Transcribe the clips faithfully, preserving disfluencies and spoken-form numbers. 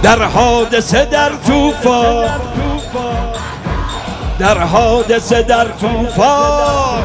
در حادثه در طوفان، در حادثه در طوفان،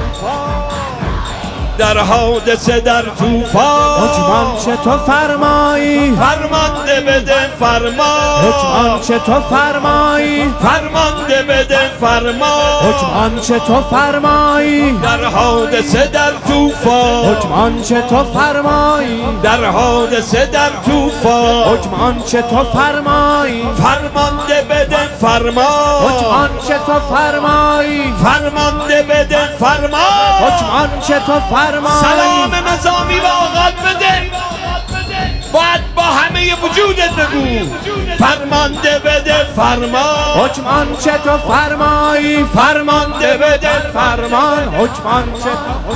در حادثه در طوفان. حکمان چه تو فرمایی، فرمانده بده فرمان. حکمان چه تو فرمایی، فرمانده بده فرمان. حکمان چه تو فرمایی، در حادثه در طوفان، حکمان چه تو فرمایی، در حادثه در طوفان. حکمان چه تو فرمایی، فرمانده بده فرمان. حکمان چه تو فرمایی، فرمانده بده فرمان. حکمان چه تو فرمایی. سلام نظامی و آغاز بده، باید با همه وجودت بگو فرمانده بده فرمان. حکمان چه تو فرمایی، فرمانده بده فرمان. حکمان چه تو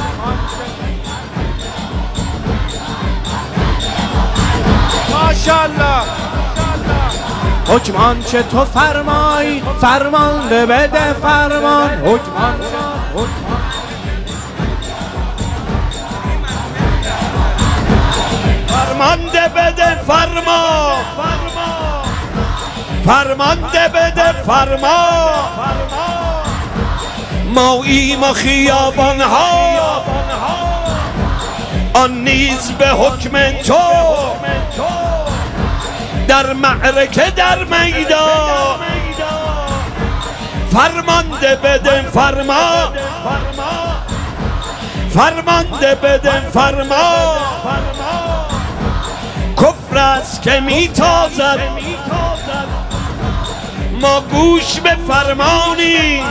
ماشاءالله. حکمان چه تو فرمایی، فرمانده بده فرمان. حکمان فرمانده بده فرمان. فرمانده بده فرمان. ماییم و خیابان ها آن نیز به حکم تو، در معرکه در میدان فرمانده بده فرمان. فرمانده بده فرمان. کفر است که میتازد ما گوش به فرمانی،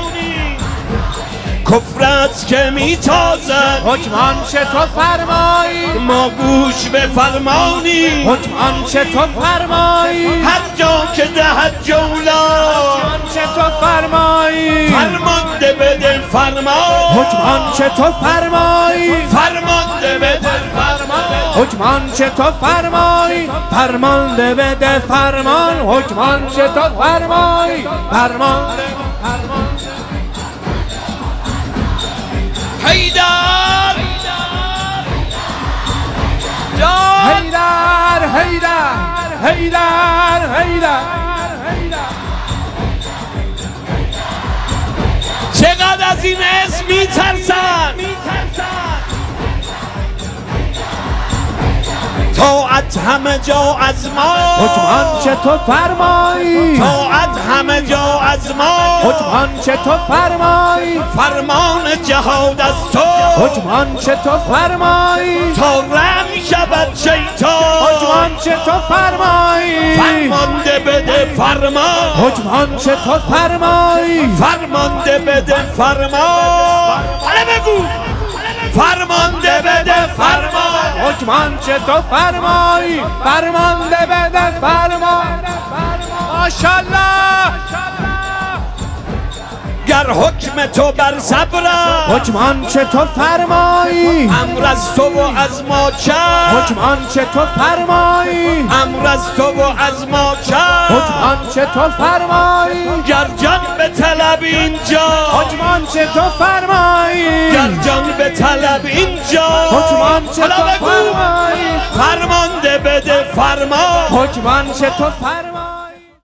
کفر است که میتازد حکمان چه تو فرمایی، ما گوش به فرمانی. حکمان چه تو فرمایی، هر جا که دهد جولان حکمان چه تو فرمایی، فرمانده بده فرمان. حکمان چه تو فرمایی، فرمانده بده فرمان. حکمان چه تو فرمایی، فرمانده بده فرمان. حکمان چه تو فرمایی، فرمان. حیدر حیدر حیدر حیدر حیدر. چقدر از این اسم میترسن، طاعت همه جا از ما. حکمان چه تو فرمایی، طاعت همه جا از ما. حکمان چه تو فرمایی، فرمان جهاد از تو. حکمان چه تو فرمایی، تا رم شود شیطان. حکمان چه تو فرمایی، فرمانده بده فرمان. حکمان چه تو فرمایی، فرمانده بده فرمان. حالا بگو فرمانده بده فرمان. حکمان چه تو فرمایی، فرمانده بده فرمان. ماشاءالله. گر حکم تو بر صبر است، حکمان چه تو فرمایی، امر از تو و از ما چه. حکمان چه تو فرمایی، امر از تو و از ما چه. حکمان چه تو فرمایی، گر جان به طلب اینجا. حکمان چه تو فرمایی، گر جان به طلب اینجا. حکمان چه تو فرمایی، فرمانده بده فرمان. حکمان چه تو فرمایی.